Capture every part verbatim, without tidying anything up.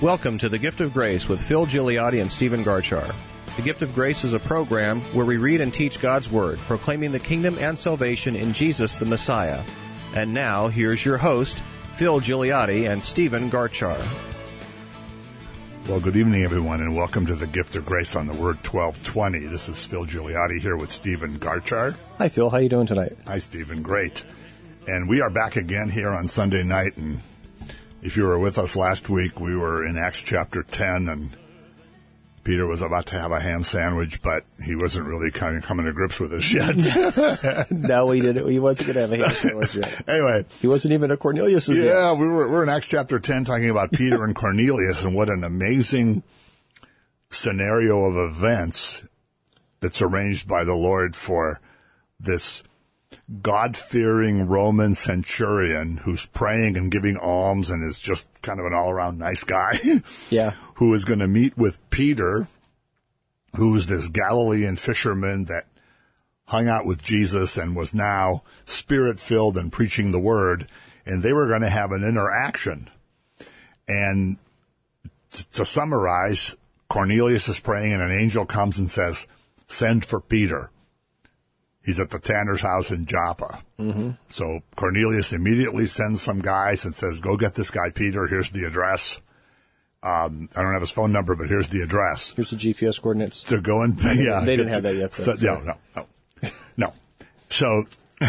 Welcome to The Gift of Grace with Phil Gigliotti and Stephen Garchar. The Gift of Grace is a program where we read and teach God's Word, proclaiming the kingdom and salvation in Jesus the Messiah. And now, here's your host, Phil Gigliotti and Stephen Garchar. Well, good evening, everyone, and welcome to The Gift of Grace on the Word twelve twenty. This is Phil Gigliotti here with Stephen Garchar. Hi, Phil. How you doing tonight? Hi, Stephen. Great. And we are back again here on Sunday night, and if you were with us last week, we were in Acts chapter ten, and Peter was about to have a ham sandwich, but he wasn't really kind of coming to grips with us yet. No, he didn't. He wasn't going to have a ham sandwich yet. Anyway. He wasn't even at Cornelius' yet. Yeah, we were, we're in Acts chapter ten talking about Peter and Cornelius, and what an amazing scenario of events that's arranged by the Lord for this God-fearing Roman centurion who's praying and giving alms and is just kind of an all-around nice guy. Yeah. Who is going to meet with Peter, who's this Galilean fisherman that hung out with Jesus and was now spirit-filled and preaching the word, and they were going to have an interaction. And t- to summarize, Cornelius is praying and an angel comes and says, "Send for Peter. He's at the tanner's house in Joppa." Mm-hmm. So Cornelius immediately sends some guys and says, "Go get this guy Peter. Here's the address. Um, I don't have his phone number, but here's the address. Here's the G P S coordinates." To go and yeah, they didn't have that yet. So, no, no, no, no. So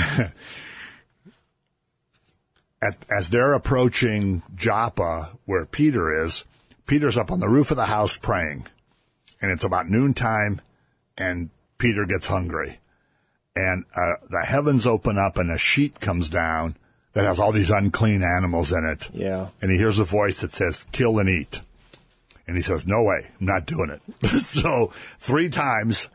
at, as they're approaching Joppa, where Peter is, Peter's up on the roof of the house praying, and it's about noontime, and Peter gets hungry. And uh, the heavens open up and a sheet comes down that has all these unclean animals in it. Yeah. And he hears a voice that says, "Kill and eat." And he says, "No way, I'm not doing it." So three times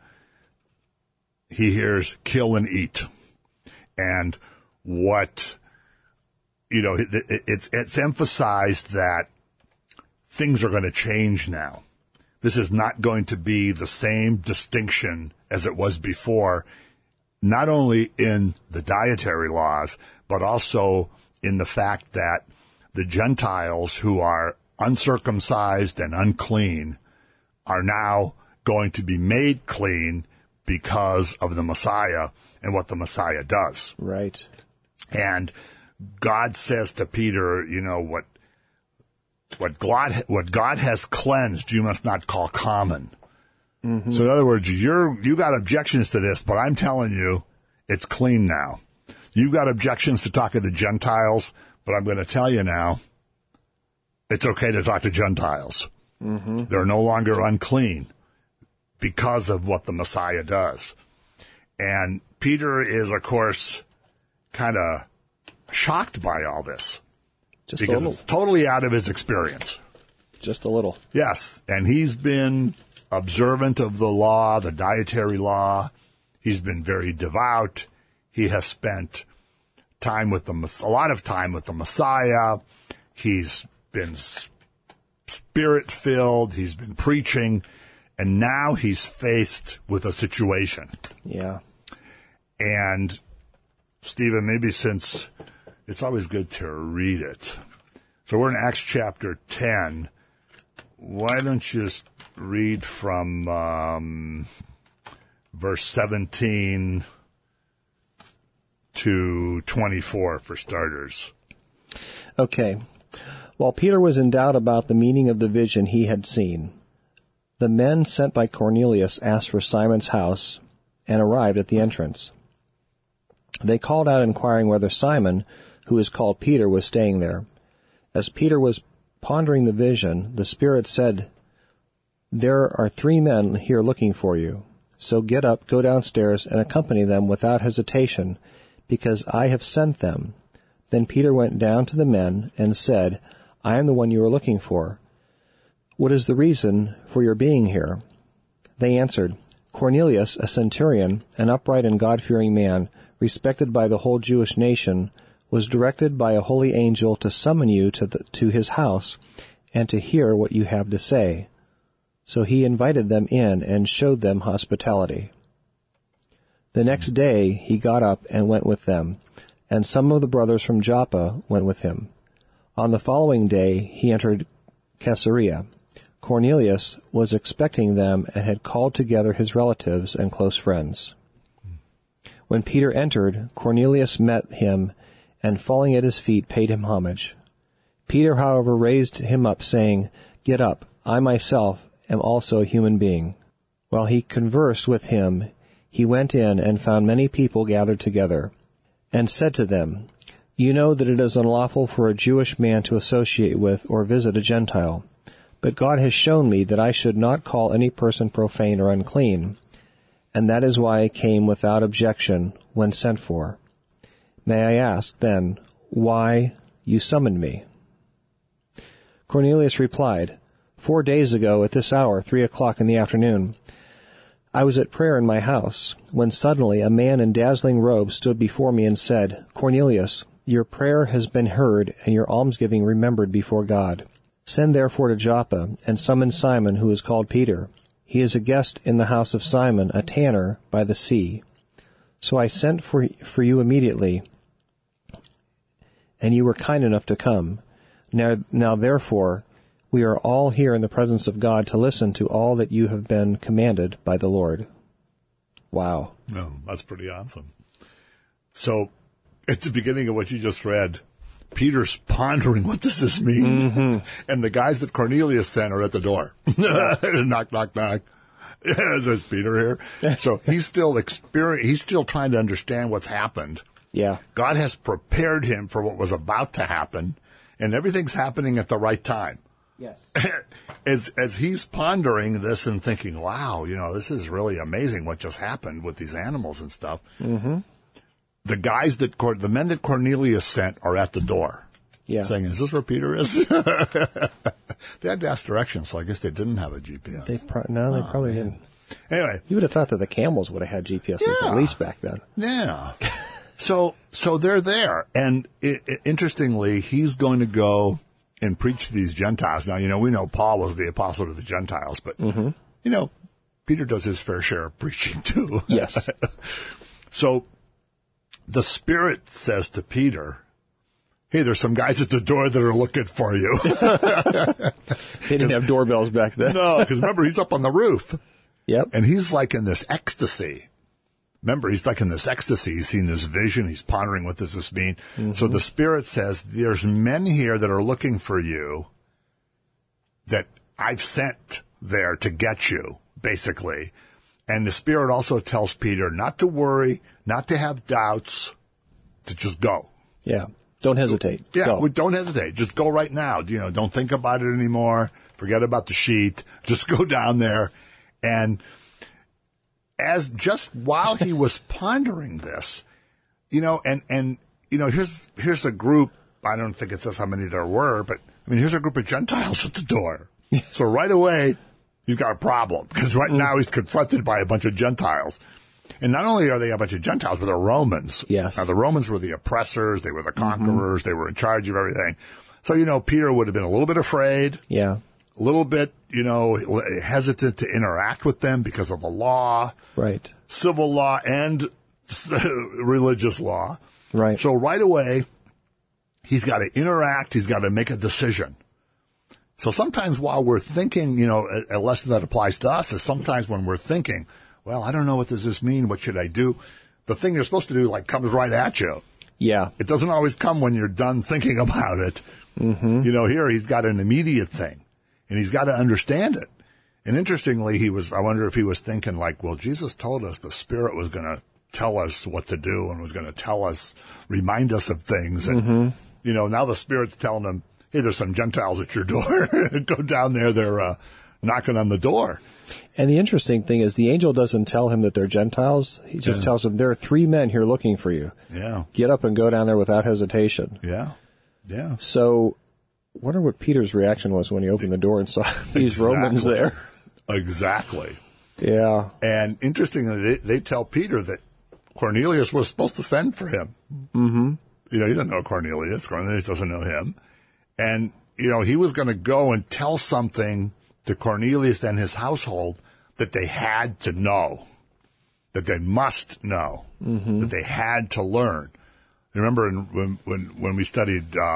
he hears, "Kill and eat." And what, you know, it, it, it's, it's emphasized that things are going to change now. This is not going to be the same distinction as it was before, not only in the dietary laws, but also in the fact that the Gentiles who are uncircumcised and unclean are now going to be made clean because of the Messiah and what the Messiah does. Right. And God says to Peter, you know, what what God, what God has cleansed, you must not call common. Mm-hmm. So in other words, you're, you got objections to this, but I'm telling you, it's clean now. You've got objections to talking to Gentiles, but I'm going to tell you now, it's okay to talk to Gentiles. Mm-hmm. They're no longer unclean because of what the Messiah does. And Peter is, of course, kind of shocked by all this. Just because a little. It's totally out of his experience. Just a little. Yes, and he's been observant of the law, the dietary law. He's been very devout. He has spent time with the, a lot of time with the Messiah. He's been spirit-filled. He's been preaching. And now he's faced with a situation. Yeah. And, Stephen, maybe since it's always good to read it. So we're in Acts chapter ten. Why don't you just read from um, verse seventeen to twenty-four for starters. Okay. While Peter was in doubt about the meaning of the vision he had seen, the men sent by Cornelius asked for Simon's house and arrived at the entrance. They called out inquiring whether Simon, who is called Peter, was staying there. As Peter was pondering the vision, the Spirit said, "There are three men here looking for you. So get up, go downstairs, and accompany them without hesitation, because I have sent them." Then Peter went down to the men and said, "I am the one you are looking for. What is the reason for your being here?" They answered, "Cornelius, a centurion, an upright and God-fearing man, respected by the whole Jewish nation, was directed by a holy angel to summon you to, the, to his house and to hear what you have to say." So he invited them in and showed them hospitality. The next day he got up and went with them, and some of the brothers from Joppa went with him. On the following day he entered Caesarea. Cornelius was expecting them and had called together his relatives and close friends. When Peter entered, Cornelius met him, and falling at his feet, paid him homage. Peter, however, raised him up, saying, "Get up, I myself am also a human being." While he conversed with him, he went in and found many people gathered together, and said to them, "You know that it is unlawful for a Jewish man to associate with or visit a Gentile. But God has shown me that I should not call any person profane or unclean, and that is why I came without objection when sent for. May I ask, then, why you summoned me?" Cornelius replied, "Four days ago at this hour, three o'clock in the afternoon, I was at prayer in my house, when suddenly a man in dazzling robes stood before me and said, 'Cornelius, your prayer has been heard and your almsgiving remembered before God. Send therefore to Joppa, and summon Simon, who is called Peter. He is a guest in the house of Simon, a tanner by the sea.' So I sent for, for you immediately, and you were kind enough to come. Now, now therefore, we are all here in the presence of God to listen to all that you have been commanded by the Lord." Wow. No, that's pretty awesome. So, at the beginning of what you just read, Peter's pondering, what does this mean? Mm-hmm. And the guys that Cornelius sent are at the door. Knock, knock, knock. Is this Peter here? So he's still experience, he's still trying to understand what's happened. Yeah. God has prepared him for what was about to happen, and everything's happening at the right time. Yes. As as he's pondering this and thinking, wow, you know, this is really amazing what just happened with these animals and stuff. Mm-hmm. The guys that, the men that Cornelius sent are at the door. Yeah. Saying, "Is this where Peter is?" They had to ask directions, so I guess they didn't have a G P S. They pro- no, they oh, probably man. didn't. Anyway. You would have thought that the camels would have had G P Ses yeah. at least back then. Yeah. so, so they're there. And it, it, interestingly, he's going to go and preach to these Gentiles. Now, you know, we know Paul was the apostle to the Gentiles, but, mm-hmm. you know, Peter does his fair share of preaching too. Yes. So, the Spirit says to Peter, "Hey, there's some guys at the door that are looking for you." They didn't have doorbells back then. No, because remember, he's up on the roof. Yep. And he's like in this ecstasy. Remember, he's like in this ecstasy. He's seen this vision. He's pondering, what does this mean? Mm-hmm. So the Spirit says, there's men here that are looking for you that I've sent there to get you, basically. And the Spirit also tells Peter not to worry, not to have doubts, to just go. Yeah. Don't hesitate. Yeah, go. Don't hesitate. Just go right now. You know, don't think about it anymore. Forget about the sheet. Just go down there. And as just while he was pondering this, you know, and, and, you know, here's, here's a group, I don't think it says how many there were, but I mean, here's a group of Gentiles at the door. So right away, he's got a problem because right now he's confronted by a bunch of Gentiles. And not only are they a bunch of Gentiles, but they're Romans. Yes. Now, the Romans were the oppressors. They were the conquerors. Mm-hmm. They were in charge of everything. So, you know, Peter would have been a little bit afraid. Yeah. A little bit, you know, hesitant to interact with them because of the law. Right. Civil law and religious law. Right. So right away, he's got to interact. He's got to make a decision. So sometimes while we're thinking, you know, a, a lesson that applies to us is sometimes when we're thinking, well, I don't know, what does this mean? What should I do? The thing you're supposed to do, like, comes right at you. Yeah. It doesn't always come when you're done thinking about it. Mm-hmm. You know, here he's got an immediate thing, and he's got to understand it. And interestingly, he was, I wonder if he was thinking like, well, Jesus told us the Spirit was going to tell us what to do and was going to tell us, remind us of things. And, mm-hmm. you know, now the Spirit's telling him, hey, there's some Gentiles at your door. Go down there. They're uh, knocking on the door. And the interesting thing is the angel doesn't tell him that they're Gentiles. He just yeah. tells him, there are three men here looking for you. Yeah. Get up and go down there without hesitation. Yeah. Yeah. So wonder what Peter's reaction was when he opened the door and saw these exactly. Romans there. Exactly. Yeah. And interestingly, they, they tell Peter that Cornelius was supposed to send for him. Mm-hmm. You know, he doesn't know Cornelius. Cornelius doesn't know him. And, you know, he was going to go and tell something to Cornelius and his household that they had to know, that they must know, mm-hmm. that they had to learn. Remember in, when, when, when we studied um,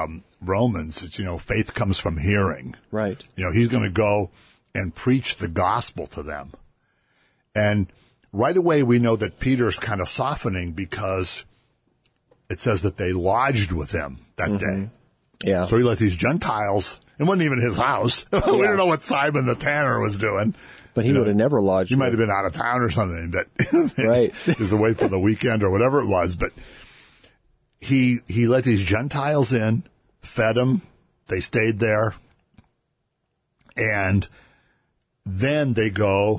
Romans, it's, you know, faith comes from hearing. Right. You know, he's going to go and preach the gospel to them. And right away we know that Peter's kind of softening because it says that they lodged with him that mm-hmm. day. Yeah. So he let these Gentiles, it wasn't even his house. we Yeah. don't know what Simon the tanner was doing. But he You would know, have never lodged. He might with- have been out of town or something, but Right. he was away for the weekend or whatever it was. But he he let these Gentiles in, fed them, they stayed there, and then they go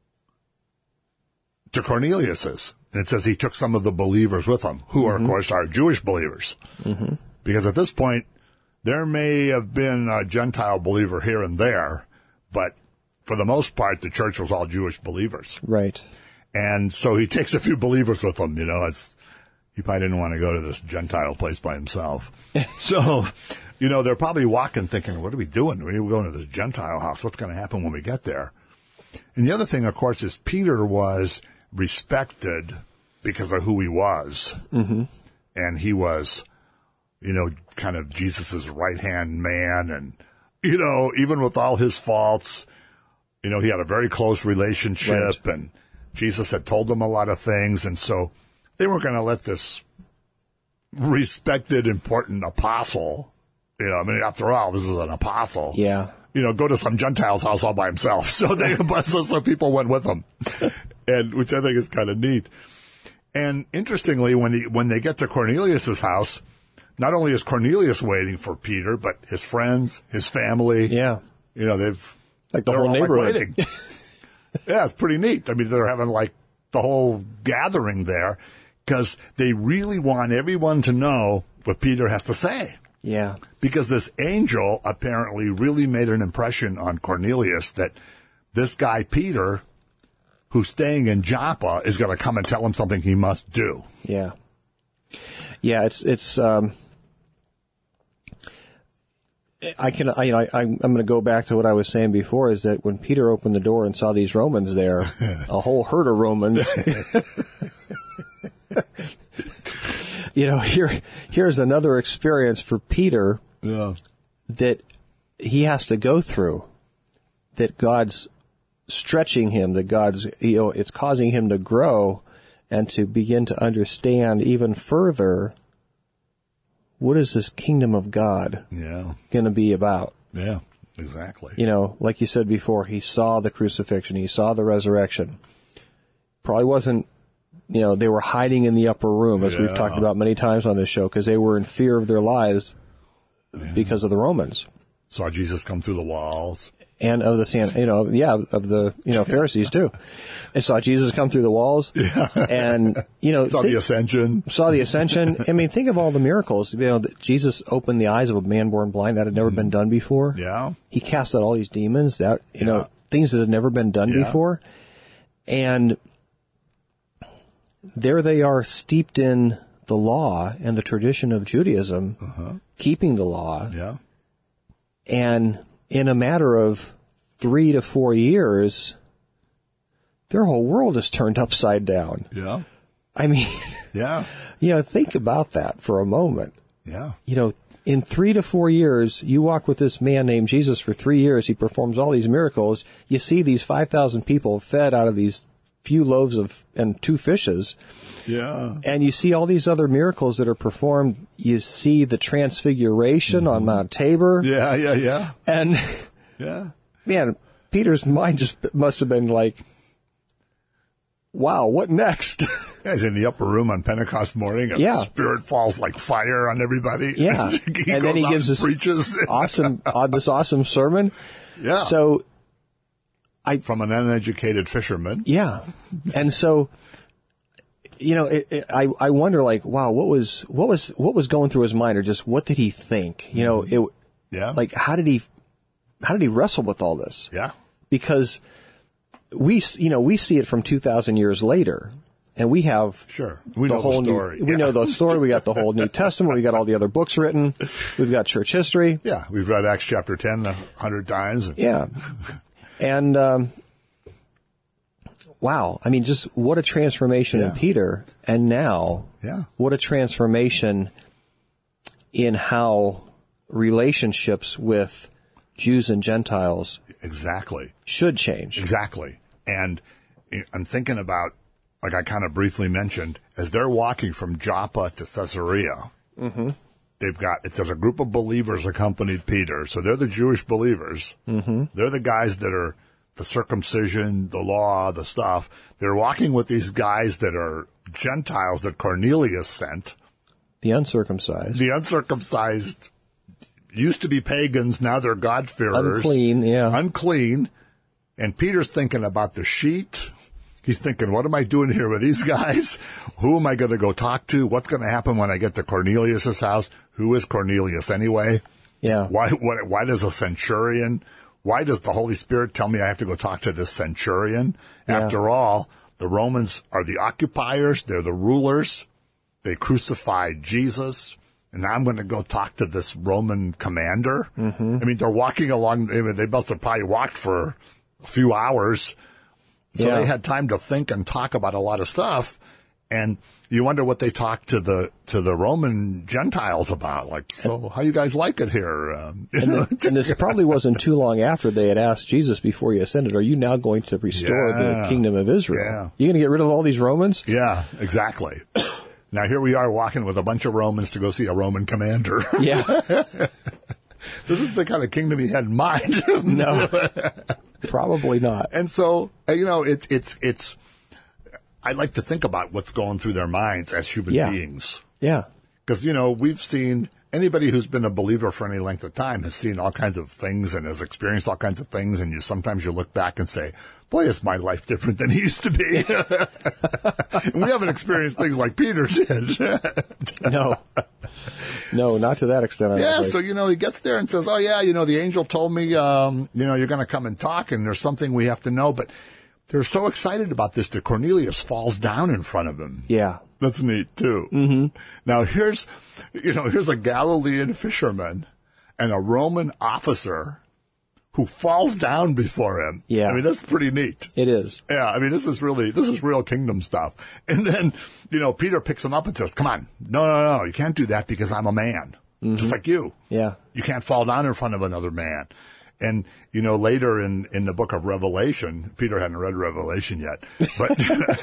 to Cornelius's. And it says he took some of the believers with him, who are, mm-hmm. of course, our Jewish believers. Mm-hmm. Because at this point, there may have been a Gentile believer here and there, but for the most part, the church was all Jewish believers. Right. And so he takes a few believers with him, you know, it's, he probably didn't want to go to this Gentile place by himself. So, you know, they're probably walking thinking, what are we doing? We're going to this Gentile house. What's going to happen when we get there? And the other thing, of course, is Peter was respected because of who he was. Mm-hmm. And he was, you know, kind of Jesus's right-hand man. And, you know, even with all his faults, you know, he had a very close relationship. Right. And Jesus had told them a lot of things. And so they weren't going to let this respected, important apostle, you know, I mean, after all, this is an apostle. Yeah. You know, go to some Gentile's house all by himself. So they, so, so people went with him, and which I think is kind of neat. And interestingly, when he, when they get to Cornelius's house, not only is Cornelius waiting for Peter, but his friends, his family. Yeah. You know, they've like the whole neighborhood. Like waiting. Yeah, it's pretty neat. I mean, they're having like the whole gathering there because they really want everyone to know what Peter has to say. Yeah. Because this angel apparently really made an impression on Cornelius that this guy, Peter, who's staying in Joppa, is going to come and tell him something he must do. Yeah. Yeah, it's, it's, um, I can, I, you know, I, I'm going to go back to what I was saying before is that when Peter opened the door and saw these Romans there, a whole herd of Romans, you know, here, here's another experience for Peter yeah. that he has to go through, that God's stretching him, that God's, you know, it's causing him to grow and to begin to understand even further what is this kingdom of God yeah. going to be about. Yeah, exactly. You know, like you said before, he saw the crucifixion, he saw the resurrection. Probably wasn't, you know, they were hiding in the upper room, as yeah. we've talked about many times on this show, because they were in fear of their lives yeah. because of the Romans. Saw Jesus come through the walls. And of the, San, you know, yeah, of the, you know, Pharisees too. They saw Jesus come through the walls. Yeah. And, you know. Saw think, the ascension. Saw the ascension. I mean, think of all the miracles. You know, that Jesus opened the eyes of a man born blind. That had never mm. been done before. Yeah. He cast out all these demons, that, you yeah. know, things that had never been done yeah. before. And there they are steeped in the law and the tradition of Judaism, uh-huh. keeping the law. Yeah. And in a matter of three to four years, their whole world is turned upside down. Yeah. I mean, yeah. You know, think about that for a moment. Yeah. You know, in three to four years, you walk with this man named Jesus for three years. He performs all these miracles. You see these five thousand people fed out of these few loaves of and two fishes. Yeah. And you see all these other miracles that are performed. You see the transfiguration mm-hmm. on Mount Tabor. Yeah, yeah, yeah. And yeah. Man, Peter's mind just must have been like, wow, what next? Yeah, he's in the upper room on Pentecost morning. And yeah. Spirit falls like fire on everybody. Yeah. he and then he gives this preaches. awesome, uh, this awesome sermon. Yeah. So, I. From an uneducated fisherman. Yeah. And so, you know, it, it, I, I wonder like, wow, what was, what was, what was going through his mind or just what did he think? You know, it, yeah. like, how did he, how did he wrestle with all this? Yeah. Because we, you know, we see it from two thousand years later, and we have sure we the know whole the story. New, we yeah. know the story. We got the whole New Testament. We got all the other books written. We've got church history. Yeah, we've read Acts chapter ten a hundred times. And yeah, and um, wow, I mean, just what a transformation yeah. in Peter, and now, yeah, what a transformation in how relationships with Jews and Gentiles Exactly. should change. Exactly. And I'm thinking about, like I kind of briefly mentioned, as they're walking from Joppa to Caesarea, mm-hmm. they've got, it says a group of believers accompanied Peter. So they're the Jewish believers. Mm-hmm. They're the guys that are the circumcision, the law, the stuff. They're walking with these guys that are Gentiles that Cornelius sent. The uncircumcised. The uncircumcised used to be pagans, now they're God-fearers. Unclean, yeah. Unclean. And Peter's thinking about the sheet. He's thinking, what am I doing here with these guys? Who am I going to go talk to? What's going to happen when I get to Cornelius' house? Who is Cornelius anyway? Yeah. Why, what, why does a centurion, why does the Holy Spirit tell me I have to go talk to this centurion? Yeah. After all, the Romans are the occupiers. They're the rulers. They crucified Jesus. And now I'm going to go talk to this Roman commander. Mm-hmm. I mean, they're walking along. I mean, they must have probably walked for a few hours. So yeah. they had time to think and talk about a lot of stuff. And you wonder what they talked to the to the Roman Gentiles about. Like, so how you guys like it here? Um, and, the, and this probably wasn't too long after they had asked Jesus before he ascended, are you now going to restore Yeah. the kingdom of Israel? Yeah. You going to get rid of all these Romans? Yeah, exactly. Now here we are walking with a bunch of Romans to go see a Roman commander. Yeah. This is the kind of kingdom he had in mind. No, probably not. And so, uh, you know, it's, it's, it's, I like to think about what's going through their minds as human Yeah. beings. Yeah. Because, you know, we've seen, anybody who's been a believer for any length of time has seen all kinds of things and has experienced all kinds of things. And you sometimes you look back and say, boy, is my life different than it used to be. And we haven't experienced things like Peter did. No. No, not to that extent. I Yeah, don't think. so, you know, he gets there and says, oh, yeah, you know, the angel told me, um, you know, you're going to come and talk, and there's something we have to know. But they're so excited about this that Cornelius falls down in front of him. Yeah. That's neat, too. Mm-hmm. Now, here's, you know, here's a Galilean fisherman and a Roman officer who falls down before him. Yeah. I mean, that's pretty neat. It is. Yeah, I mean, this is really, this is real kingdom stuff. And then, you know, Peter picks him up and says, come on, no, no, no, you can't do that because I'm a man, mm-hmm. just like you. Yeah. You can't fall down in front of another man. And, you know, later in, in the book of Revelation, Peter hadn't read Revelation yet, but,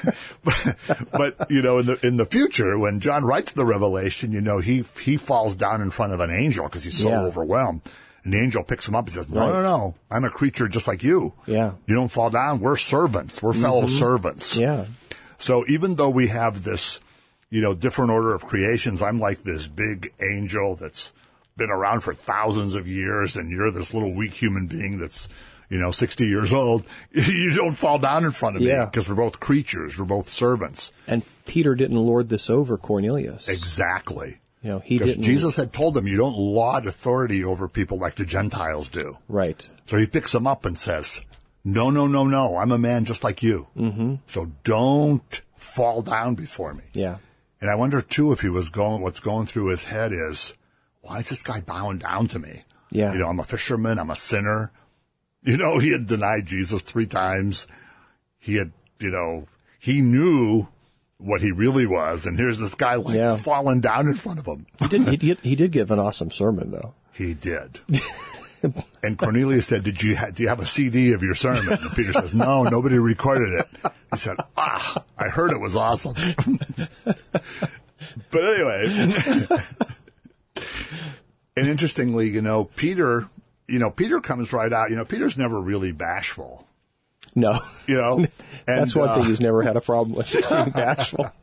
but, but, you know, in the, in the future, when John writes the Revelation, you know, he, he falls down in front of an angel because he's so Yeah. overwhelmed. And the angel picks him up and says, no, Right. no, no, I'm a creature just like you. Yeah. You don't fall down. We're servants. We're fellow Mm-hmm. servants. Yeah. So even though we have this, you know, different order of creations, I'm like this big angel that's been around for thousands of years, and you're this little weak human being that's, you know, sixty years old. You don't fall down in front of Yeah. me because we're both creatures. We're both servants. And Peter didn't lord this over Cornelius. Exactly. You know, he Because didn't. Jesus had told him you don't laud authority over people like the Gentiles do. Right. So he picks him up and says, no, no, no, no, I'm a man just like you. Mm-hmm. So don't fall down before me. Yeah. And I wonder, too, if he was going, what's going through his head is, why is this guy bowing down to me? Yeah. You know, I'm a fisherman. I'm a sinner. You know, he had denied Jesus three times. He had, you know, he knew what he really was. And here's this guy like Yeah. falling down in front of him. He did, he did, he did give an awesome sermon, though. He did. And Cornelius said, "Did you ha- do you have a C D of your sermon?" And Peter says, "No, nobody recorded it." He said, "Ah, I heard it was awesome." But anyway, and interestingly, you know, Peter, you know, Peter comes right out. You know, Peter's never really bashful. No. You know, and, That's one uh, thing he's never had a problem with, being bashful.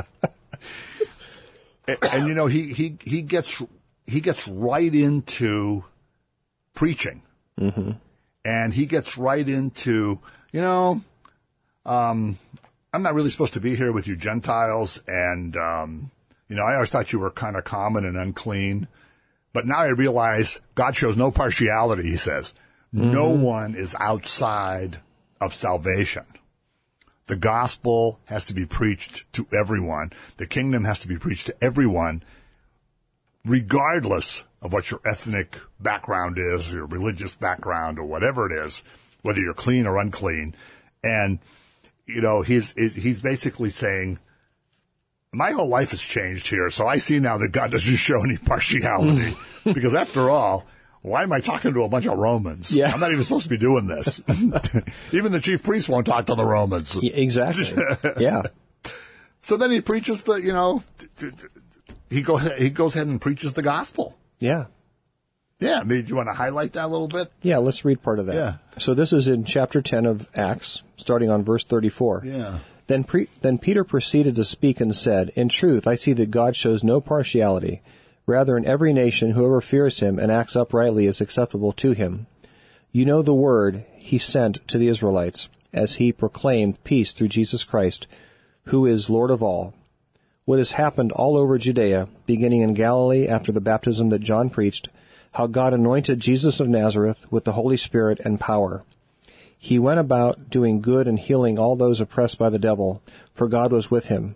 and, and you know, he he he gets he gets right into preaching, mm-hmm. and he gets right into, you know, um, I'm not really supposed to be here with you Gentiles, and um, you know, I always thought you were kind of common and unclean, but now I realize God shows no partiality. He says, mm-hmm. no one is outside of salvation. The gospel has to be preached to everyone. The kingdom has to be preached to everyone, regardless of what your ethnic background is, your religious background, or whatever it is, whether you're clean or unclean. And, you know, he's, he's basically saying, my whole life has changed here, so I see now that God doesn't show any partiality. Because after all, why am I talking to a bunch of Romans? Yeah. I'm not even supposed to be doing this. Even the chief priest won't talk to the Romans. Yeah, exactly. Yeah. So then he preaches the, you know, t- t- t- he go he goes ahead and preaches the gospel. Yeah. Yeah. I mean, do you want to highlight that a little bit? Yeah, let's read part of that. Yeah. So this is in chapter ten of Acts, starting on verse thirty-four. Yeah. Then, pre- then Peter proceeded to speak and said, "In truth, I see that God shows no partiality. Rather, in every nation, whoever fears him and acts uprightly is acceptable to him. You know the word he sent to the Israelites, as he proclaimed peace through Jesus Christ, who is Lord of all. What has happened all over Judea, beginning in Galilee after the baptism that John preached, how God anointed Jesus of Nazareth with the Holy Spirit and power. He went about doing good and healing all those oppressed by the devil, for God was with him.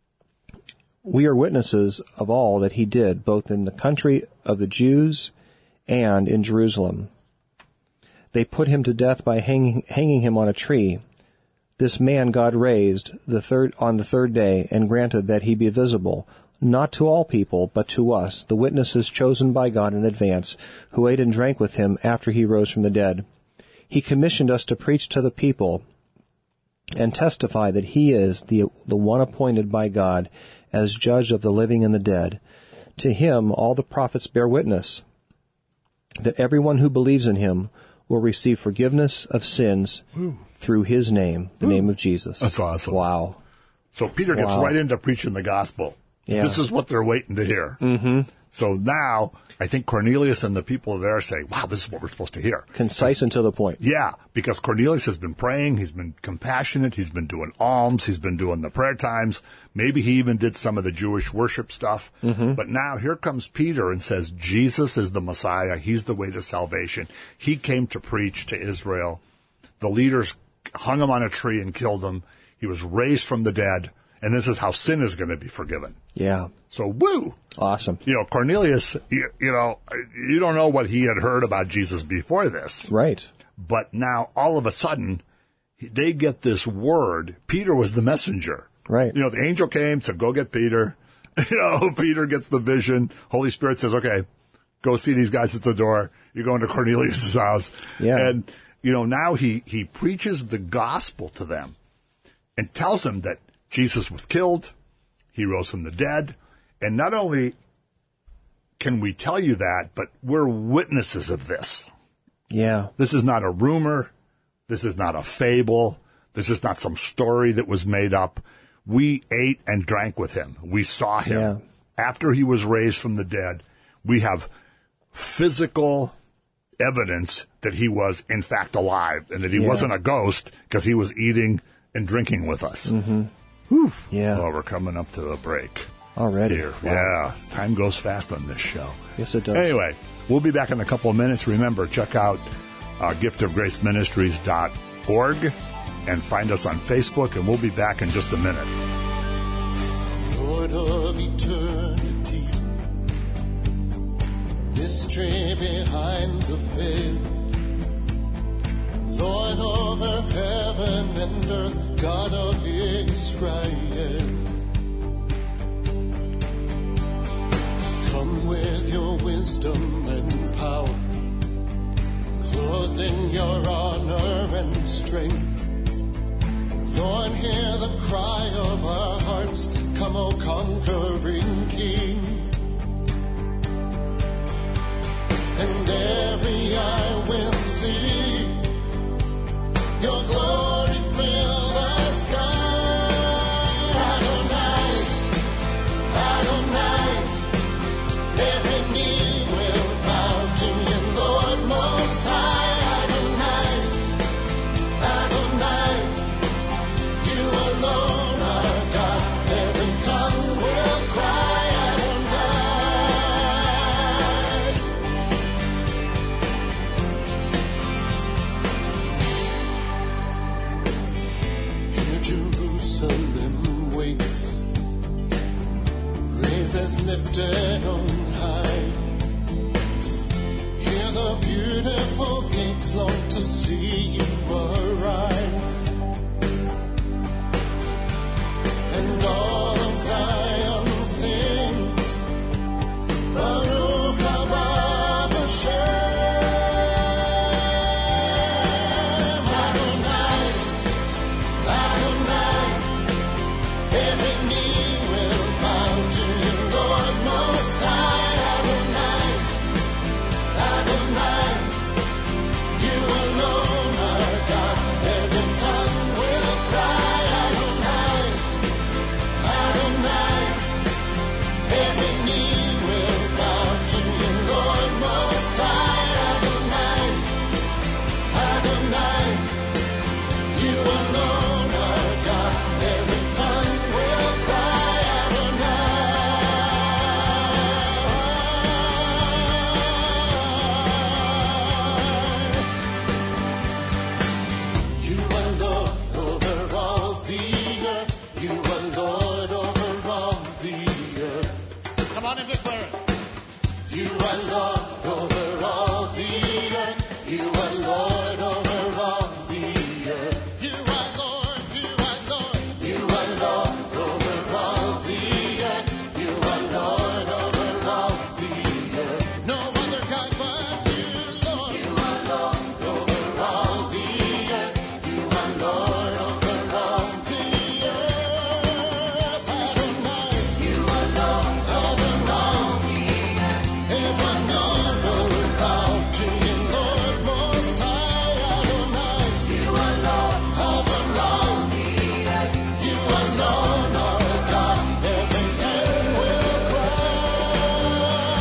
We are witnesses of all that he did, both in the country of the Jews and in Jerusalem. They put him to death by hanging, hanging him on a tree. This man God raised the third on the third day and granted that he be visible, not to all people, but to us, the witnesses chosen by God in advance, who ate and drank with him after he rose from the dead. He commissioned us to preach to the people and testify that he is the, the one appointed by God as judge of the living and the dead. To him all the prophets bear witness that everyone who believes in him will receive forgiveness of sins Ooh. Through his name, the Ooh. Name of Jesus." That's awesome. Wow. So Peter gets wow. right into preaching the gospel. Yeah. This is what they're waiting to hear. Mm-hmm. So now I think Cornelius and the people there say, wow, this is what we're supposed to hear. Concise and to the point. Yeah, because Cornelius has been praying, he's been compassionate, he's been doing alms, he's been doing the prayer times. Maybe he even did some of the Jewish worship stuff. Mm-hmm. But now here comes Peter and says, Jesus is the Messiah. He's the way to salvation. He came to preach to Israel. The leaders hung him on a tree and killed him. He was raised from the dead. And this is how sin is going to be forgiven. Yeah. So, woo! Awesome. You know, Cornelius, you, you know, you don't know what he had heard about Jesus before this. Right. But now, all of a sudden, they get this word. Peter was the messenger. Right. You know, the angel came, said, go get Peter. You know, Peter gets the vision. Holy Spirit says, okay, go see these guys at the door. You're going to Cornelius' house. Yeah. And, you know, now he, he preaches the gospel to them and tells them that Jesus was killed. He rose from the dead. And not only can we tell you that, but we're witnesses of this. Yeah. This is not a rumor. This is not a fable. This is not some story that was made up. We ate and drank with him. We saw him. Yeah. After he was raised from the dead, we have physical evidence that he was, in fact, alive and that he yeah. wasn't a ghost because he was eating and drinking with us. Mm-hmm. Whew. Yeah. Well, we're coming up to a break. Already. Here. Wow. Yeah. Time goes fast on this show. Yes, it does. Anyway, we'll be back in a couple of minutes. Remember, check out uh, gift of grace ministries dot org and find us on Facebook, and we'll be back in just a minute. Lord of eternity, mystery behind the veil, Lord over heaven and earth, God of Israel. Come with your wisdom and power, clothed in your honor and strength. Lord, hear the cry of our hearts. Come, O conquering King. And every eye will see your glory fill the sky. Adonai, Adonai, every knee will bow to you, Lord Most High. Is lifted on high. Hear the beautiful gates long to see you arise. And all of Zion Come on and declare it. You are Lord over all the earth. You are Lord over all the earth. You are Lord, you are Lord. You are Lord over all the earth. You are Lord over all the earth. No other God but you, Lord. You are Lord over all the earth. You are Lord over all the earth. Adonai. You are Lord over all the earth. Every knee will bow to you, Lord Most High. Adonai. You are Lord Adonai. You are Lord our God. Every tongue will cry.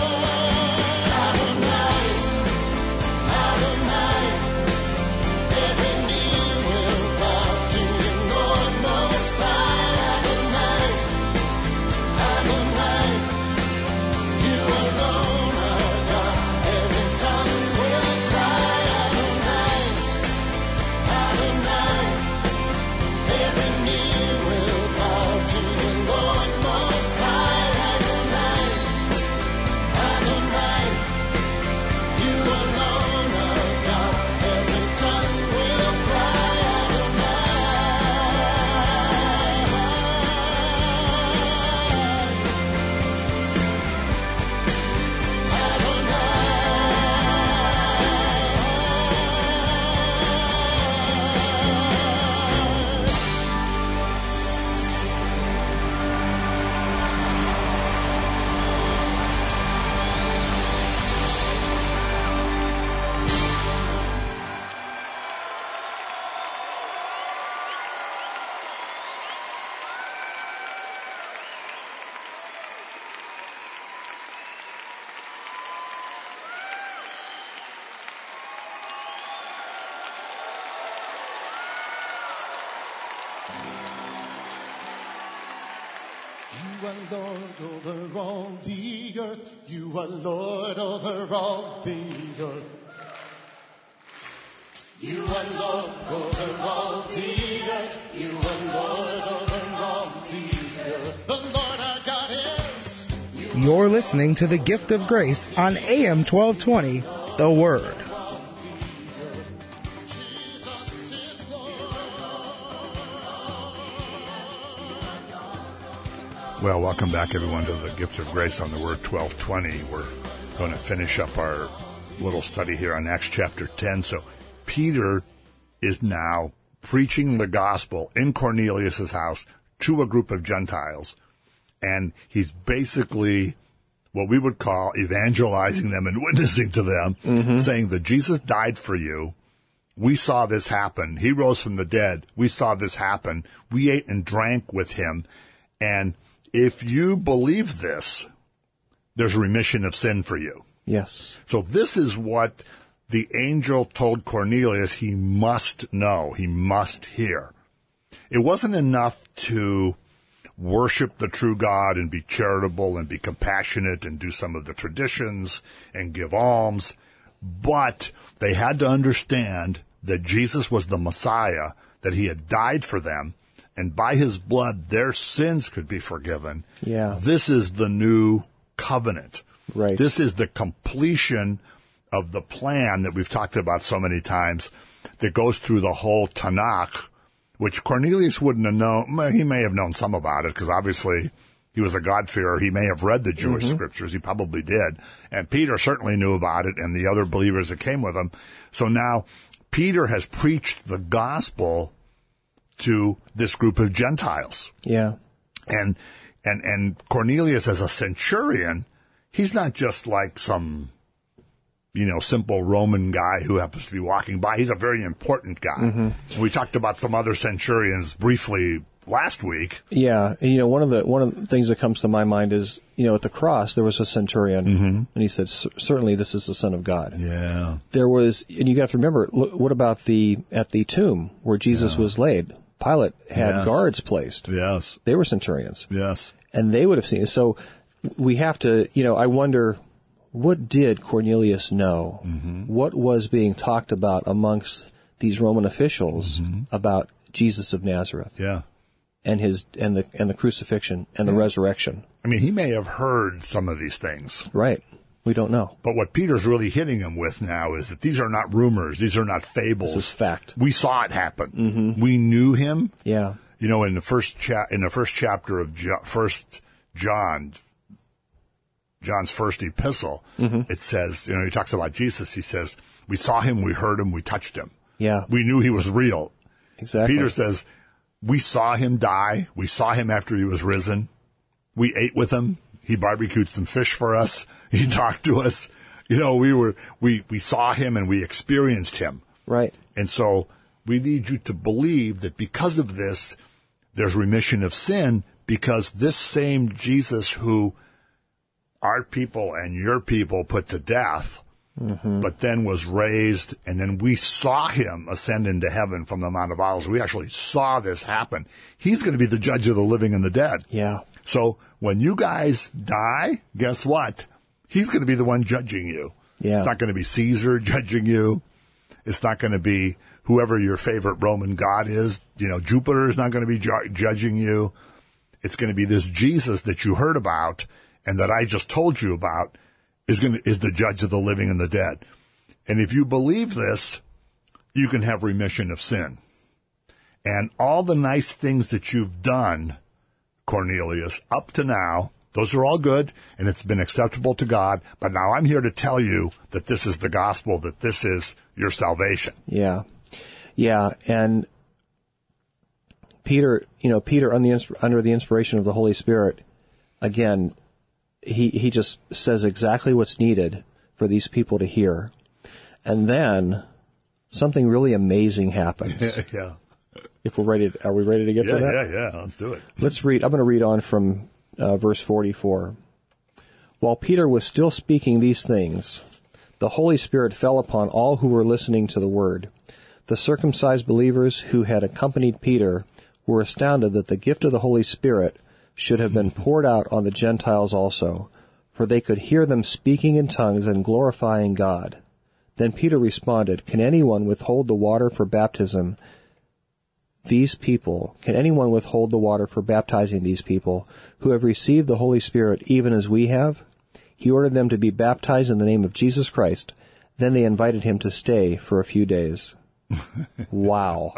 Adonai. Adonai. Every knee will bow to you, Lord Most High. Adonai. Adonai. You alone are God. Every tongue will cry. Adonai. Adonai. Every knee will bow to you, Lord Most High. Adonai. Adonai. You alone are God. Every tongue will cry. You are Lord over all the earth. You are Lord over all the earth. You are Lord over all the earth. You are Lord over all the earth. The Lord our God is. You're listening to The Gift of Grace on A M twelve twenty, The Word. Jesus is Lord. Well, welcome back, everyone, to the Gift of Grace on the Word twelve twenty. We're going to finish up our little study here on Acts chapter ten. So Peter is now preaching the gospel in Cornelius' house to a group of Gentiles. And he's basically what we would call evangelizing them and witnessing to them, mm-hmm. saying that Jesus died for you. We saw this happen. He rose from the dead. We saw this happen. We ate and drank with him. And if you believe this, there's remission of sin for you. Yes. So this is what the angel told Cornelius he must know, he must hear. It wasn't enough to worship the true God and be charitable and be compassionate and do some of the traditions and give alms, but they had to understand that Jesus was the Messiah, that he had died for them, and by his blood their sins could be forgiven. Yeah. This is the new covenant. Right. This is the completion of the plan that we've talked about so many times that goes through the whole Tanakh, which Cornelius wouldn't have known. He may have known some about it because obviously he was a God-fearer. He may have read the Jewish mm-hmm. scriptures. He probably did. And Peter certainly knew about it and the other believers that came with him. So now Peter has preached the gospel to this group of Gentiles. Yeah. And, and, and Cornelius as a centurion, he's not just like some, you know, simple Roman guy who happens to be walking by. He's a very important guy. Mm-hmm. And we talked about some other centurions briefly last week. Yeah. And, you know, one of the, one of the things that comes to my mind is, you know, at the cross, there was a centurion mm-hmm. and he said, certainly this is the Son of God. Yeah. There was, and you have to remember, look, what about the, at the tomb where Jesus yeah. was laid? Pilate had yes. guards placed. Yes. They were centurions. Yes. And they would have seen it. So we have to, you know, I wonder, what did Cornelius know? Mm-hmm. What was being talked about amongst these Roman officials mm-hmm. about Jesus of Nazareth? Yeah. and his and the and the crucifixion and the resurrection. I mean, he may have heard some of these things. Right. We don't know. But what Peter's really hitting him with now is that these are not rumors. These are not fables. This is fact. We saw it happen. Mm-hmm. We knew him. Yeah. You know, in the first cha- in the first chapter of jo- First John, John's first epistle, mm-hmm. it says, you know, he talks about Jesus. He says, we saw him, we heard him, we touched him. Yeah. We knew he was real. Exactly. Peter says, we saw him die. We saw him after he was risen. We ate with him. He barbecued some fish for us. He talked to us. You know, we were, we, we saw him and we experienced him. Right. And so we need you to believe that because of this, there's remission of sin, because this same Jesus who our people and your people put to death, mm-hmm. but then was raised, and then we saw him ascend into heaven from the Mount of Olives. We actually saw this happen. He's going to be the judge of the living and the dead. Yeah. So when you guys die, guess what? He's going to be the one judging you. Yeah. It's not going to be Caesar judging you. It's not going to be whoever your favorite Roman god is. You know, Jupiter is not going to be ju- judging you. It's going to be this Jesus that you heard about and that I just told you about is going to, is the judge of the living and the dead. And if you believe this, you can have remission of sin. And all the nice things that you've done, Cornelius, up to now, those are all good, and it's been acceptable to God. But now I'm here to tell you that this is the gospel, that this is your salvation. Yeah. Yeah. And Peter, you know, Peter under the, under the inspiration of the Holy Spirit, again, he, he just says exactly what's needed for these people to hear. And then something really amazing happens. Yeah. If we're ready, to, are we ready to get yeah, to that? Yeah, yeah, let's do it. Let's read. I'm going to read on from uh, verse forty-four. While Peter was still speaking these things, the Holy Spirit fell upon all who were listening to the word. The circumcised believers who had accompanied Peter were astounded that the gift of the Holy Spirit should have been poured out on the Gentiles also, for they could hear them speaking in tongues and glorifying God. Then Peter responded, Can anyone withhold the water for baptism? These people, can anyone withhold the water for baptizing these people who have received the Holy Spirit even as we have? He ordered them to be baptized in the name of Jesus Christ. Then they invited him to stay for a few days. Wow.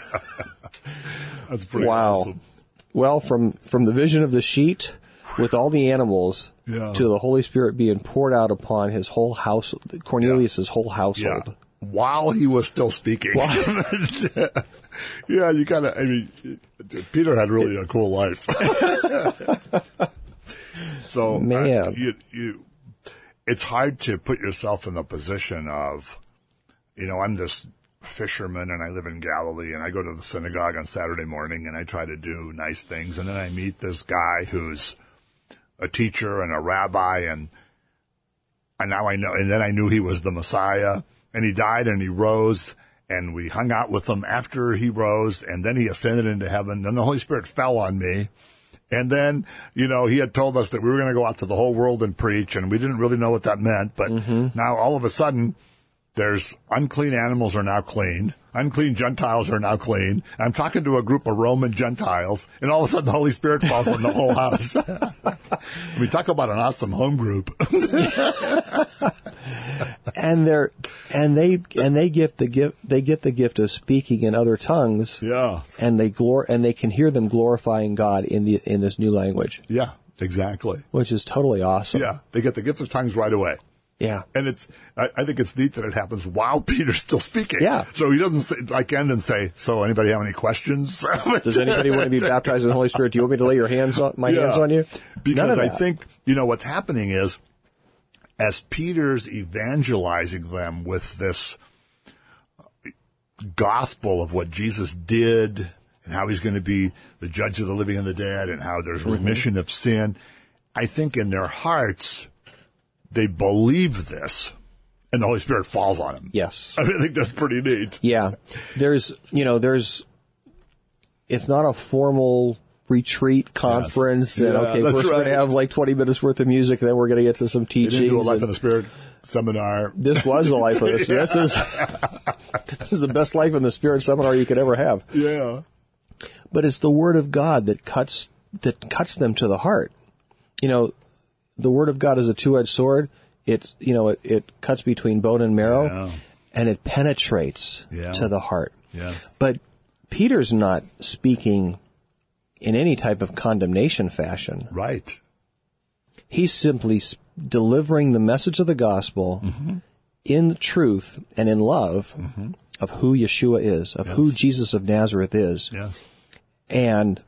That's pretty wow. awesome. Well, from, from the vision of the sheet with all the animals yeah. to the Holy Spirit being poured out upon his whole house, Cornelius' yeah. whole household. Yeah. While he was still speaking. Yeah, you gotta, I mean, Peter had really a cool life. So, Man. Uh, you, you, it's hard to put yourself in the position of, you know, I'm this fisherman and I live in Galilee and I go to the synagogue on Saturday morning and I try to do nice things. And then I meet this guy who's a teacher and a rabbi and, and now I know, and then I knew he was the Messiah. And he died and he rose, and we hung out with him after he rose, and then he ascended into heaven. Then the Holy Spirit fell on me. And then, you know, he had told us that we were going to go out to the whole world and preach, and we didn't really know what that meant. But mm-hmm. now all of a sudden, there's unclean animals are now clean. Unclean Gentiles are now clean. I'm talking to a group of Roman Gentiles, and all of a sudden the Holy Spirit falls on the whole house. We talk about an awesome home group. And they're and they and they get the gift they get the gift of speaking in other tongues. Yeah. And they glor and they can hear them glorifying God in the in this new language. Yeah, exactly. Which is totally awesome. Yeah, they get the gift of tongues right away. Yeah. And it's, I, I think it's neat that it happens while Peter's still speaking. Yeah. So he doesn't say, like end and say, so anybody have any questions? Does anybody want to be baptized in the Holy Spirit? Do you want me to lay your hands on, my yeah. hands on you? Because I think, you know, what's happening is, as Peter's evangelizing them with this gospel of what Jesus did and how he's going to be the judge of the living and the dead and how there's remission mm-hmm. of sin, I think in their hearts, they believe this, and the Holy Spirit falls on them. Yes. I, mean, I think that's pretty neat. Yeah. There's, you know, there's, it's not a formal retreat conference. Yes. And, yeah, okay, first right. we're going to have like twenty minutes worth of music, then we're going to get to some teachings. They didn't do a Life in the Spirit seminar. This was the Life of the Spirit. This is, this is the best Life in the Spirit seminar you could ever have. Yeah. but it's the Word of God that cuts that cuts them to the heart. You know, the Word of God is a two-edged sword. It's, you know, it, it cuts between bone and marrow, Yeah. and it penetrates Yeah. to the heart. Yes. But Peter's not speaking in any type of condemnation fashion. Right. He's simply s- delivering the message of the gospel Mm-hmm. in truth and in love Mm-hmm. of who Yeshua is, of Yes. who Jesus of Nazareth is, Yes. and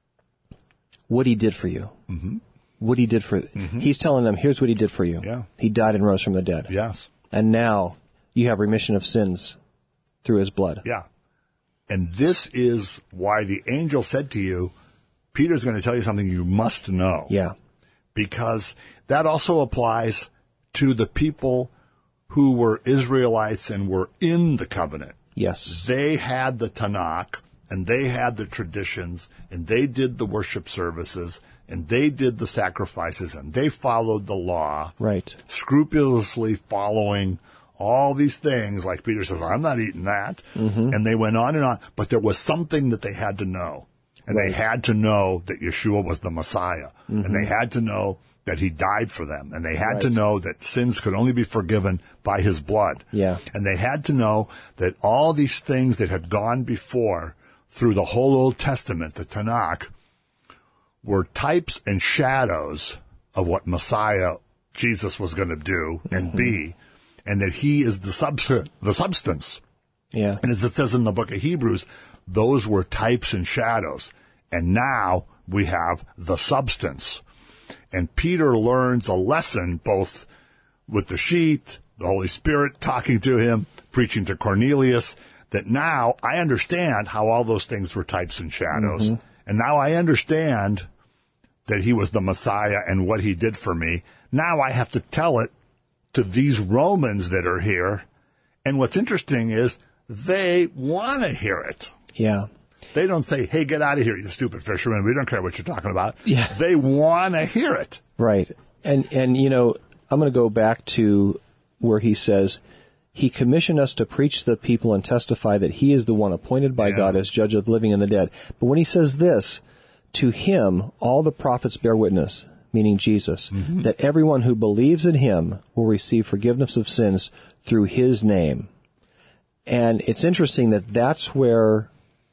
what he did for you. Mm-hmm. What he did for, he's telling them, here's what he did for you. Yeah. He died and rose from the dead. Yes. And now you have remission of sins through his blood. Yeah. And this is why the angel said to you, Peter's going to tell you something you must know. Yeah. Because that also applies to the people who were Israelites and were in the covenant. Yes. They had the Tanakh, and they had the traditions, and they did the worship services, and they did the sacrifices, and they followed the law, Right. scrupulously following all these things. Like Peter says, I'm not eating that. Mm-hmm. And they went on and on, but there was something that they had to know. And Right. they had to know that Yeshua was the Messiah. Mm-hmm. And they had to know that he died for them. And they had Right. to know that sins could only be forgiven by his blood. Yeah. And they had to know that all these things that had gone before through the whole Old Testament, the Tanakh, were types and shadows of what Messiah, Jesus, was going to do and Mm-hmm. be, and that he is the substance, the substance. Yeah. And as it says in the book of Hebrews, those were types and shadows. And now we have the substance. And Peter learns a lesson both with the sheet, the Holy Spirit talking to him, preaching to Cornelius, that now I understand how all those things were types and shadows. Mm-hmm. And now I understand that he was the Messiah and what he did for me. Now I have to tell it to these Romans that are here. And what's interesting is they want to hear it. Yeah. They don't say, hey, get out of here, you stupid fisherman. We don't care what you're talking about. Yeah. They want to hear it. Right. And, and, you know, I'm going to go back to where he says, he commissioned us to preach to the people and testify that he is the one appointed by Yeah. God as judge of the living and the dead. But when he says this, to him all the prophets bear witness, meaning Jesus, Mm-hmm. that everyone who believes in him will receive forgiveness of sins through his name. And it's interesting that that's where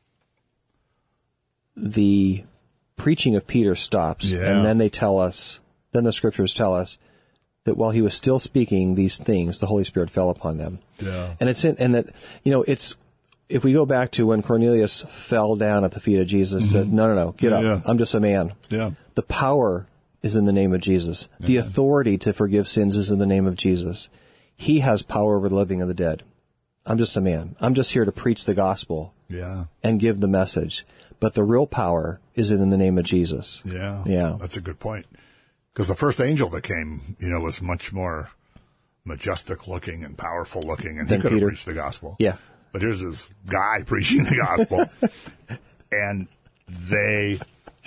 the preaching of Peter stops. Yeah. And then they tell us, then the scriptures tell us that while he was still speaking these things, the Holy Spirit fell upon them. Yeah. And it's in, and that, you know, it's, if we go back to when Cornelius fell down at the feet of Jesus and said, no, no, no, get Yeah, up. yeah. I'm just a man. Yeah. The power is in the name of Jesus. The authority to forgive sins is in the name of Jesus. He has power over the living and the dead. I'm just a man. I'm just here to preach the gospel Yeah. and give the message. But the real power is in the name of Jesus. Yeah. Yeah. That's a good point. Because the first angel that came, you know, was much more majestic looking and powerful looking, and he Than could have Peter. preached the gospel. Yeah. But here's this guy preaching the gospel, and they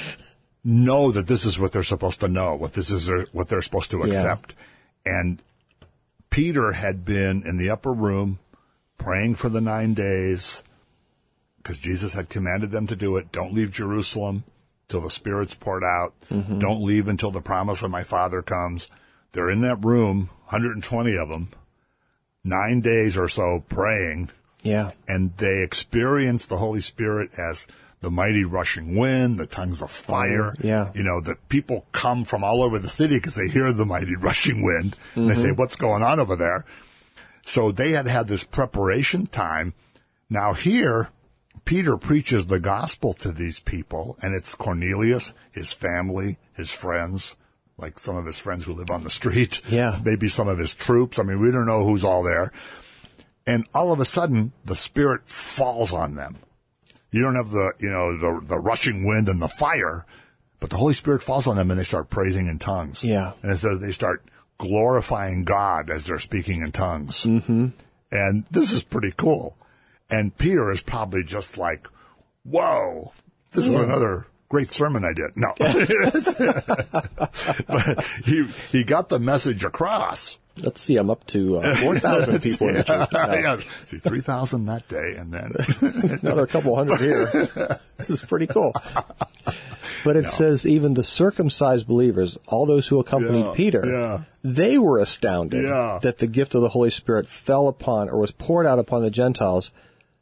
know that this is what they're supposed to know, what this is their, what they're supposed to Yeah. accept. And Peter had been in the upper room praying for the nine days because Jesus had commanded them to do it. Don't leave Jerusalem till the Spirit's poured out. Mm-hmm. Don't leave until the promise of my Father comes. They're in that room, one hundred twenty of them, nine days or so praying, Yeah. and they experience the Holy Spirit as the mighty rushing wind, the tongues of fire. Yeah. You know, that people come from all over the city because they hear the mighty rushing wind, and they say, what's going on over there? So they had had this preparation time. Now here, Peter preaches the gospel to these people, and it's Cornelius, his family, his friends, like some of his friends who live on the street. Yeah. Maybe some of his troops. I mean, we don't know who's all there. And all of a sudden, the Spirit falls on them. You don't have the, you know, the, the rushing wind and the fire, but the Holy Spirit falls on them and they start praising in tongues. Yeah. And it says they start glorifying God as they're speaking in tongues. Mm-hmm. And this is pretty cool. And Peter is probably just like, whoa, this is another great sermon I did. No. But he, he got the message across. Let's see, I'm up to uh, four thousand people in the church now. Yeah, see, three thousand that day, and then another couple hundred here. This is pretty cool. But it no. says even the circumcised believers, all those who accompanied yeah, Peter, yeah. they were astounded yeah. that the gift of the Holy Spirit fell upon or was poured out upon the Gentiles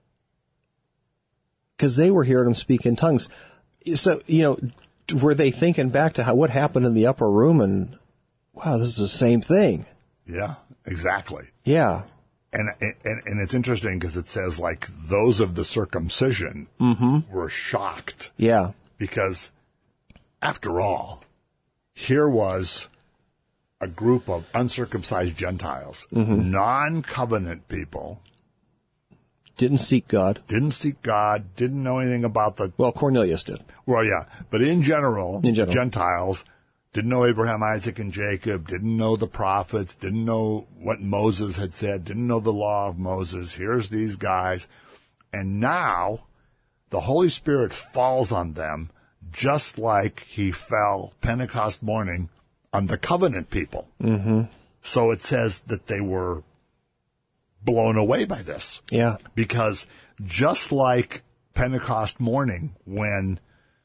because they were hearing him speak in tongues. So, you know, were they thinking back to how what happened in the upper room and, wow, this is the same thing. Yeah, exactly. Yeah. And and, and it's interesting because it says, like, those of the circumcision mm-hmm. were shocked. Yeah. Because, after all, here was a group of uncircumcised Gentiles, mm-hmm. non-covenant people. Didn't seek God. Didn't seek God, didn't know anything about the... Well, Cornelius did. Well, yeah. But in general, in general. Gentiles didn't know Abraham, Isaac, and Jacob, didn't know the prophets, didn't know what Moses had said, didn't know the law of Moses. Here's these guys. And now the Holy Spirit falls on them just like he fell Pentecost morning on the covenant people. Mm-hmm. So it says that they were blown away by this. Yeah. Because just like Pentecost morning, when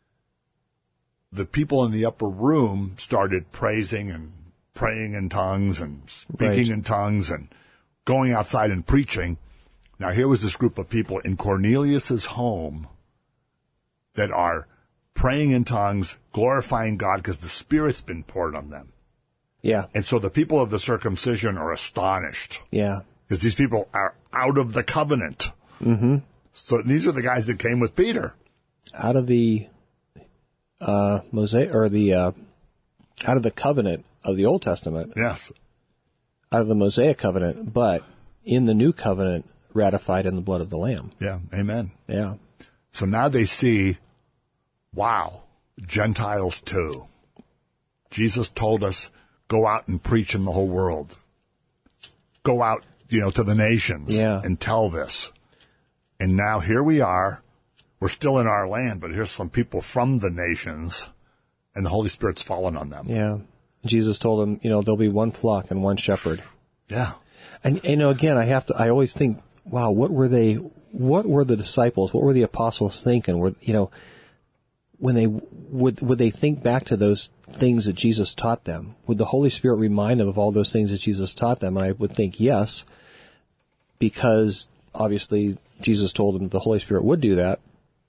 the people in the upper room started praising and praying in tongues and speaking right. in tongues and going outside and preaching. Now, here was this group of people in Cornelius's home that are praying in tongues, glorifying God because the Spirit's been poured on them. Yeah. And so the people of the circumcision are astonished. Yeah. Because these people are out of the covenant. Mm-hmm. So these are the guys that came with Peter. Out of the uh, Mosaic, or the, uh, out of the covenant of the Old Testament. Yes. Out of the Mosaic covenant, but in the new covenant, ratified in the blood of the Lamb. Yeah. Amen. Yeah. So now they see, wow, Gentiles too. Jesus told us, go out and preach in the whole world. Go out, you know, to the nations yeah. and tell this. And now here we are. We're still in our land, but here's some people from the nations, and the Holy Spirit's fallen on them. Yeah. Jesus told them, you know, there'll be one flock and one shepherd. Yeah. And, you know, again, I have to, I always think, wow, what were they, what were the disciples, what were the apostles thinking? Were, you know, when they, would, would they think back to those things that Jesus taught them? Would the Holy Spirit remind them of all those things that Jesus taught them? And I would think yes, because obviously Jesus told them the Holy Spirit would do that.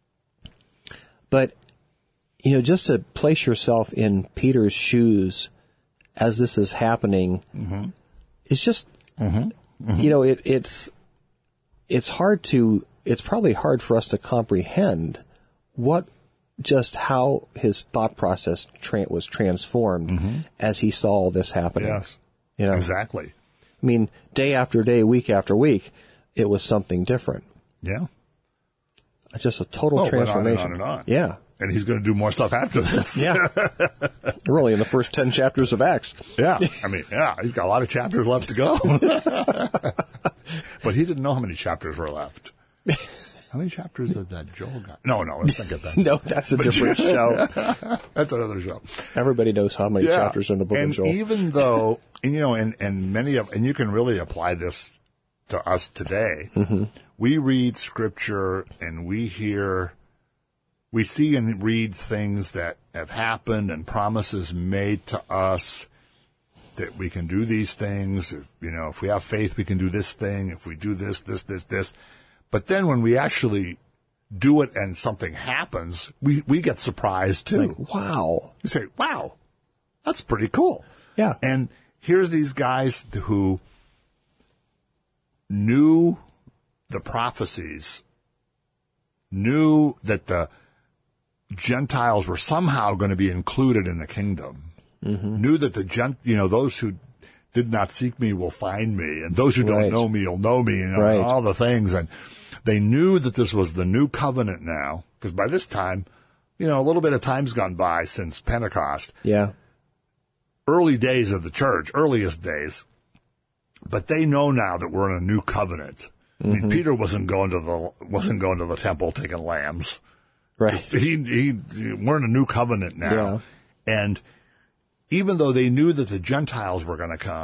But, you know, just to place yourself in Peter's shoes as this is happening, mm-hmm. it's just, mm-hmm. Mm-hmm. you know, it, it's, it's hard to, it's probably hard for us to comprehend what, just how his thought process tra- was transformed mm-hmm. as he saw all this happening. Yes, you know? Exactly. I mean, day after day, week after week, it was something different. Yeah. Just a total oh, transformation. On and on and on. Yeah. And he's going to do more stuff after this. Yeah. Really, in the first ten chapters of Acts. Yeah. I mean, yeah, he's got a lot of chapters left to go. But he didn't know how many chapters were left. How many chapters did that Joel got? No, no, let's not get that. No, that's a different show. That's another show. Everybody knows how many yeah. chapters are in the book and of Joel. And even though, and, you know, and, and many of, and you can really apply this to us today. Mm-hmm. We read scripture and we hear, we see and read things that have happened and promises made to us that we can do these things. If, you know, if we have faith, we can do this thing. If we do this, this, this, this. But then when we actually do it and something happens, we, we get surprised too. Like, wow. You say, wow, that's pretty cool. Yeah. And here's these guys who knew the prophecies, knew that the Gentiles were somehow going to be included in the kingdom, mm-hmm. knew that the gent, you know, those who did not seek me will find me, and those who don't right. know me will know me, you know, right. and all the things. And they knew that this was the new covenant now, because by this time, you know, a little bit of time's gone by since Pentecost. Yeah. Early days of the church, earliest days. But they know now that we're in a new covenant. Mm-hmm. I mean, Peter wasn't going to the wasn't going to the temple taking lambs. Right. He, he, we're in a new covenant now. Yeah. And even though they knew that the Gentiles were going to come,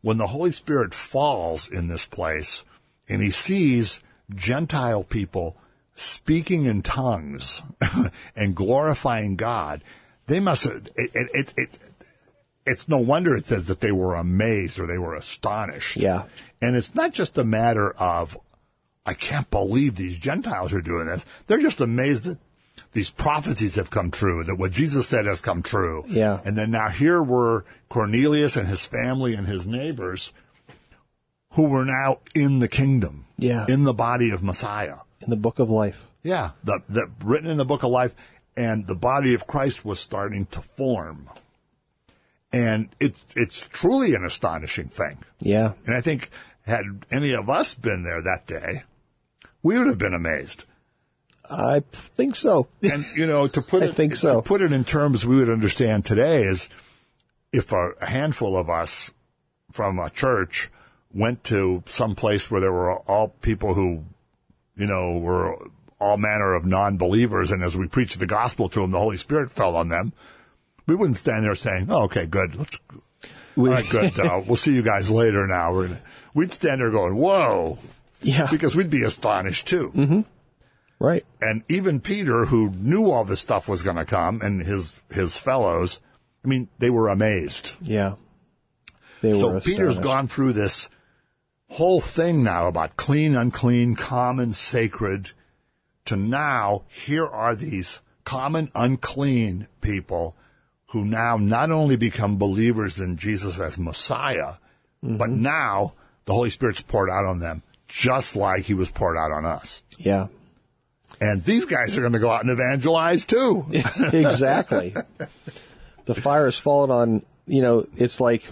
when the Holy Spirit falls in this place and he sees Gentile people speaking in tongues and glorifying God, they must, it, it, it, it, it's no wonder it says that they were amazed or they were astonished. Yeah. And it's not just a matter of, I can't believe these Gentiles are doing this. They're just amazed that these prophecies have come true, that what Jesus said has come true. Yeah. And then now here were Cornelius and his family and his neighbors who were now in the kingdom. Yeah. In the body of Messiah. In the book of life. Yeah. The, the, written in the book of life. And the body of Christ was starting to form. And it, it's truly an astonishing thing. Yeah. And I think had any of us been there that day, we would have been amazed. I think so. And, you know, to put I it, think so. to put it in terms we would understand today is if a, a handful of us from a church went to some place where there were all people who, you know, were all manner of non-believers, and as we preached the gospel to them, the Holy Spirit fell on them, we wouldn't stand there saying, oh, okay, good, let's, We, all right, good, uh, we'll see you guys later now. We're gonna, we'd stand there going, whoa, yeah. because we'd be astonished too. Mm-hmm. Right. And even Peter, who knew all this stuff was going to come, and his his fellows, I mean, they were amazed. Yeah. They so were Peter's astonished. gone through this whole thing now about clean, unclean, common, sacred, to now here are these common, unclean people who now not only become believers in Jesus as Messiah, mm-hmm. but now the Holy Spirit's poured out on them just like he was poured out on us. Yeah. And these guys are going to go out and evangelize too. Exactly. The fire has fallen on, you know, it's like,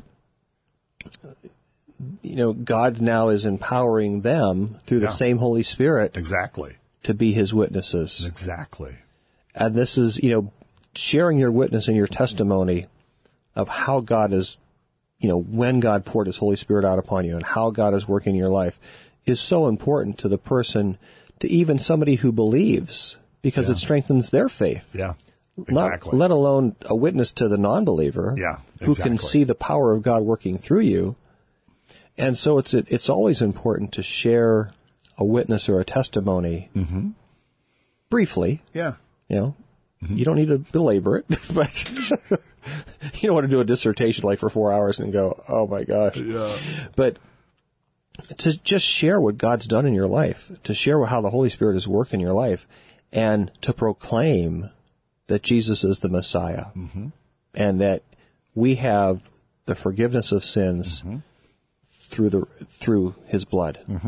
you know, God now is empowering them through the Yeah. same Holy Spirit Exactly. to be his witnesses. Exactly. And this is, you know, sharing your witness and your testimony of how God is, you know, when God poured his Holy Spirit out upon you and how God is working in your life is so important to the person, to even somebody who believes, because Yeah. it strengthens their faith. Yeah. Not, Exactly. let alone a witness to the non-believer Yeah, who can exactly. see the power of God working through you. And so it's it's always important to share a witness or a testimony Mm-hmm. briefly. Yeah. You know, Mm-hmm. you don't need to belabor it, but you don't want to do a dissertation like for four hours and go, oh my gosh. Yeah. But to just share what God's done in your life, to share how the Holy Spirit has worked in your life, and to proclaim that Jesus is the Messiah, Mm-hmm. and that we have the forgiveness of sins Mm-hmm. through the through His blood. Mm-hmm.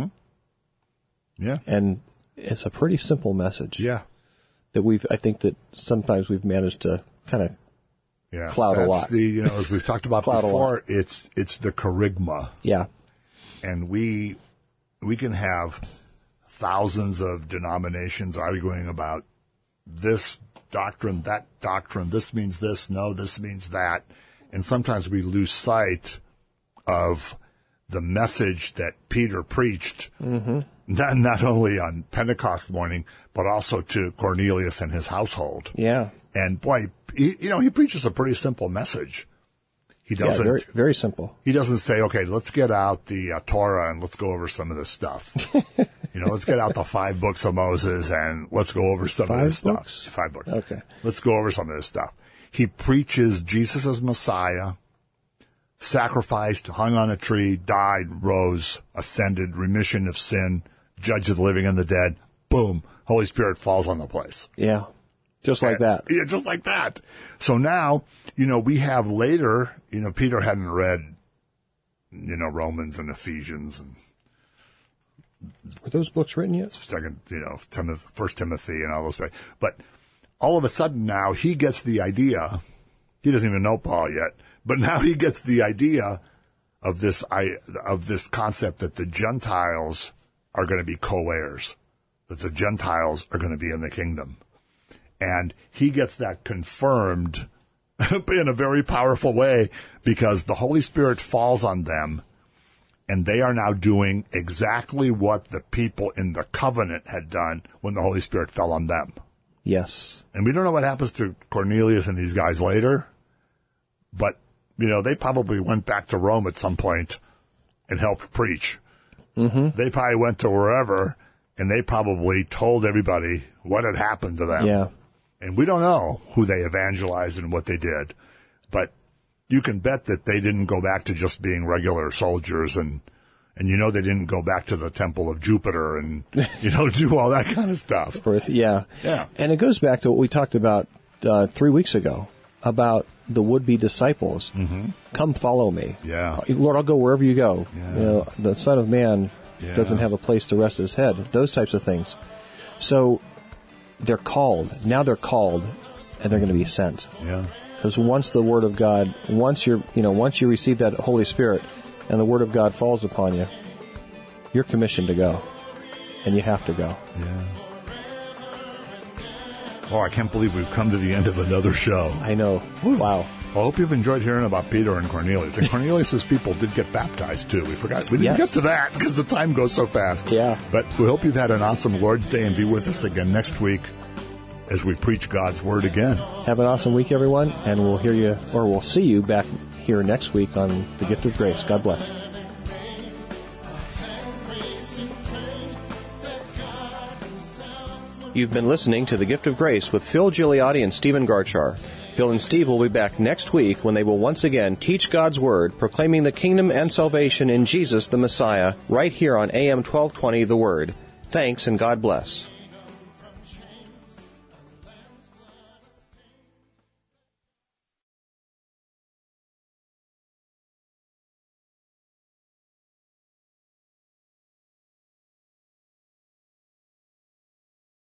Yeah. And it's a pretty simple message Yeah. that we've. I think that sometimes we've managed to kind of Yeah. Cloud a That's lot. the, you know, as we've talked about Cloud a lot. before, it's, it's the charisma. yeah And we, we can have thousands of denominations arguing about this doctrine, that doctrine, this means this, no, this means that. And sometimes we lose sight of the message that Peter preached, mm-hmm. not, not only on Pentecost morning, but also to Cornelius and his household. yeah And boy, he, you know, he preaches a pretty simple message. He yeah doesn't, very very simple. he doesn't say, okay, let's get out the uh, Torah and let's go over some of this stuff. You know, let's get out the five books of Moses and let's go over some Five of this books? stuff. Five books. Okay. Let's go over some of this stuff. He preaches Jesus as Messiah, sacrificed, hung on a tree, died, rose, ascended, remission of sin, judge of the living and the dead. Boom. Holy Spirit falls on the place. Yeah, just like that. Yeah, just like that. So now, you know, we have later, you know, Peter hadn't read, you know, Romans and Ephesians and Were those books written yet? second, you know, Timothy, First Timothy and all those. But all of a sudden now he gets the idea. He doesn't even know Paul yet, but now he gets the idea of this, I, of this concept that the Gentiles are going to be co-heirs, that the Gentiles are going to be in the kingdom. And he gets that confirmed in a very powerful way because the Holy Spirit falls on them and they are now doing exactly what the people in the covenant had done when the Holy Spirit fell on them. Yes. And we don't know what happens to Cornelius and these guys later, but, you know, they probably went back to Rome at some point and helped preach. Mm-hmm. They probably went to wherever, and they probably told everybody what had happened to them. Yeah. And we don't know who they evangelized and what they did. But you can bet that they didn't go back to just being regular soldiers, and and you know they didn't go back to the temple of Jupiter and, you know, do all that kind of stuff. Yeah. Yeah. And it goes back to what we talked about uh, three weeks ago, about the would-be disciples. Mm-hmm. Come follow me. Yeah. Lord, I'll go wherever you go. Yeah. You know, the Son of Man Yeah. doesn't have a place to rest his head. Those types of things. So they're called. Now they're called, and they're going to be sent. Yeah. Because once the Word of God, once you're, you know, once you receive that Holy Spirit, and the Word of God falls upon you, you're commissioned to go, and you have to go. Yeah. Oh, I can't believe we've come to the end of another show. I know. Woo. Wow. Well, I hope you've enjoyed hearing about Peter and Cornelius. And Cornelius' people did get baptized, too. We forgot. We didn't Yes. get to that because the time goes so fast. Yeah. But we hope you've had an awesome Lord's Day, and be with us again next week as we preach God's Word again. Have an awesome week, everyone, and we'll hear you, or we'll see you back here next week on The Gift of Grace. God bless. You've been listening to The Gift of Grace with Phil Gigliotti and Stephen Garchar. Phil and Steve will be back next week when they will once again teach God's Word, proclaiming the kingdom and salvation in Jesus the Messiah, right here on A M twelve twenty The Word. Thanks, and God bless.